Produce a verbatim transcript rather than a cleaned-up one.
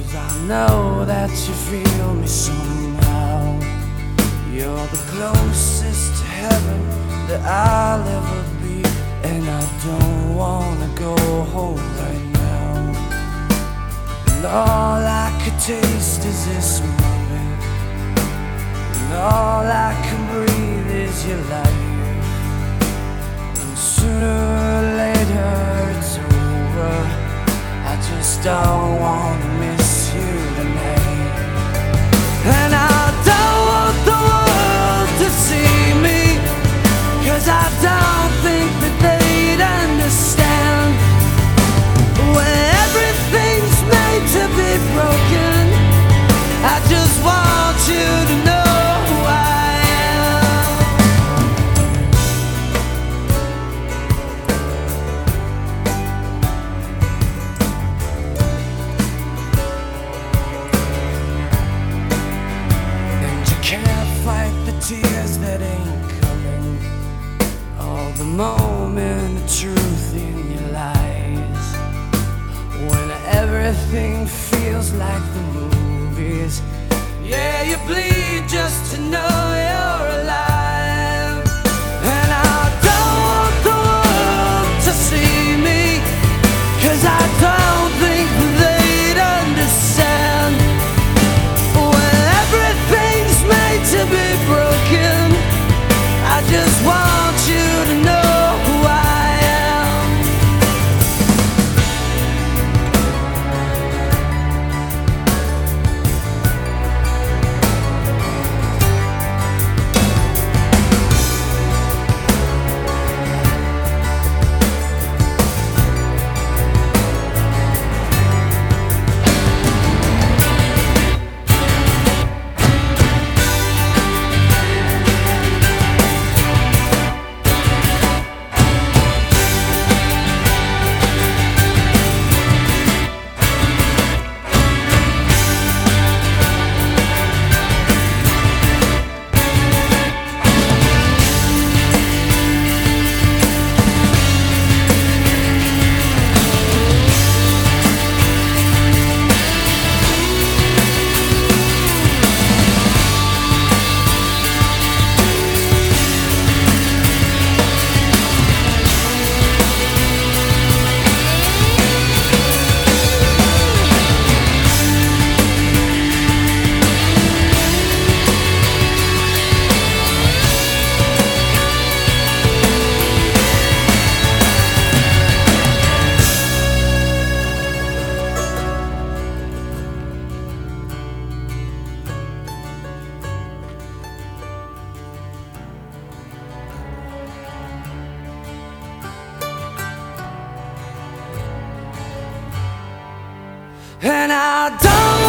I know that you feel me somehow. You're the closest to heaven that I'll ever be, and I don't wanna go home right now. And all I could taste is this moment, and all I can breathe is your life. And sooner or later it's over, I just don't wanna miss you tonight. And I don't want the world to see me, 'cause I don't think that they'd understand. When everything's made to be broken, I just want you to know who I am. And you can't fight the tears that ain't coming, all the moment of truth in your lies. When everything feels like the movies, yeah, you bleed just to know you're alive. And I don't want the world to see me, 'cause I don't think they'd understand. When everything's made to be broken, I just want you to know who I am. And I don't